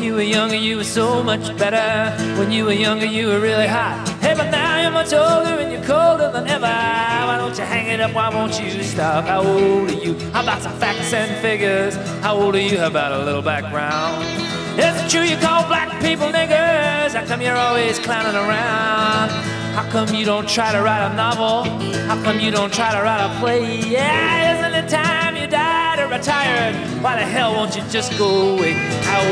When you were younger, you were so much better. When you were younger, you were really hot. Hey, but now you're much older and you're colder than ever. Why don't you hang it up? Why won't you stop? How old are you? How about some facts and figures? How old are you? How about a little background? Is it true you call black people niggers? How come you're always clowning around? How come you don't try to write a novel? How come you don't try to write a play? Yeah, isn't it time you died or retired? Why the hell won't you just go away? How